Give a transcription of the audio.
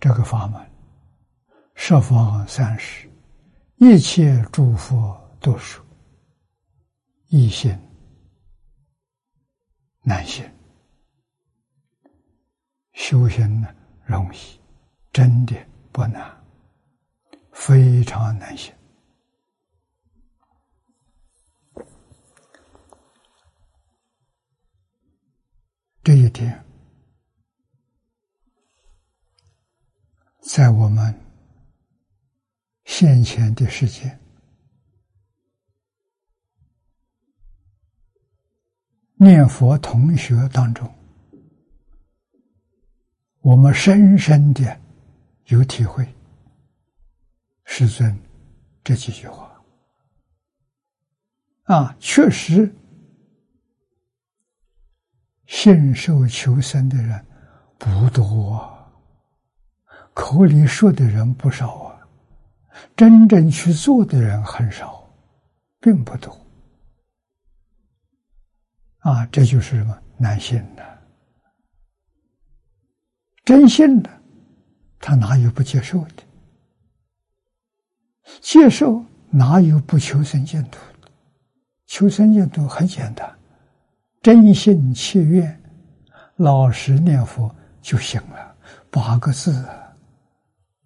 这个法门，十方三世一切诸佛都说易行难行，修行呢容易，真的不难，非常难行。这一点在我们现前的世界念佛同学当中，我们深深的有体会世尊这几句话确实信受求生的人不多口里说的人不少真正去做的人很少，并不多这就是什么？难信的。真信的，他哪有不接受的？接受哪有不求生净土的？求生净土很简单，真心切愿，老实念佛就行了，8个字